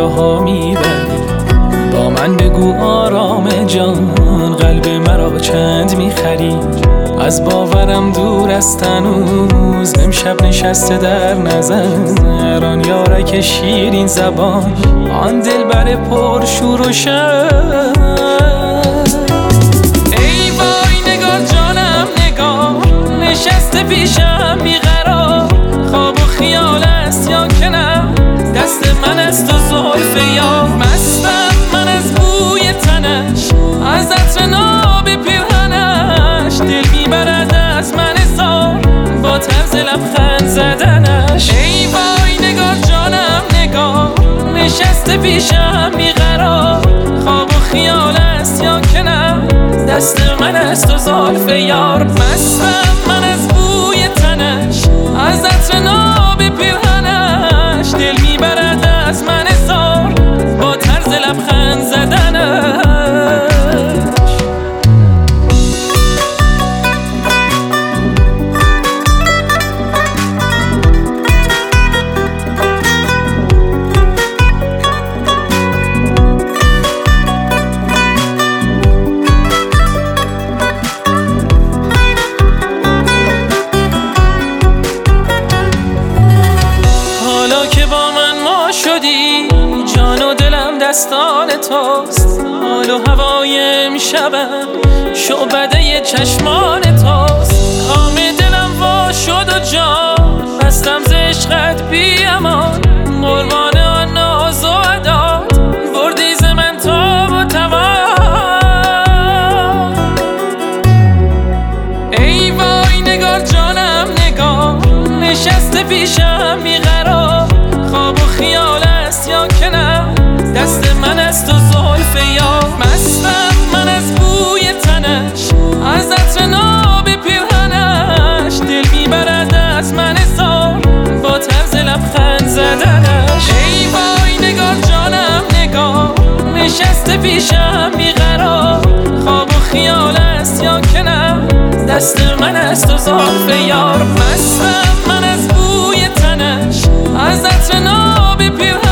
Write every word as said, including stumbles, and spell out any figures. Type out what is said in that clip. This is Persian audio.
ها میبری. با من بگو آرام جان، قلب مرا چند میخری. از باورم دور است هنوز، امشب نشسته در نظر آن یارک شیرین زبان، آن دلبر پر شور و شر. ای وای نگار جانم نگار، نشسته پیشم بیقرار. خواب و خیال است یا که نه، دست من است و زلف یار. مستم من از بوی تنش، از عطر ناب پیرهنش. دل میبرد از من زار، با طرز لبخند زدنش. ای وای نگار جانم نگار، نشسته پیشم بیقرار. خواب و خیال است یا که نه، دست من است و زلف یار. مستم من از بوی تنش، از عطر ناب پیرهنش. دل میبرد از من زار، با طرز لبخند زدنش. جان و دلم دستان توست، حال و هوای امشبم شعبده چشمان توست. کام دلم وا شد و جان بستم ز عشقت بی امان. قربان آن ناز و عدات بردی ز من تاب و توان. ای وای نگار جانم نگار، نشسته پیشم بیقرار. خواب و خیال است یا که نه، دست من است و زلف یار. مستم من از بوی تنش، از عطر ناب پیرهنش. دل میبرد از من زار، با طرز لبخند زدنش. ای وای نگار جانم نگار، نشسته پیشم بیقرار. خواب و خیال است یا که نه، دست من است و زلف یار. مستم من از بوی تنش، از عطر ناب پیرهنش.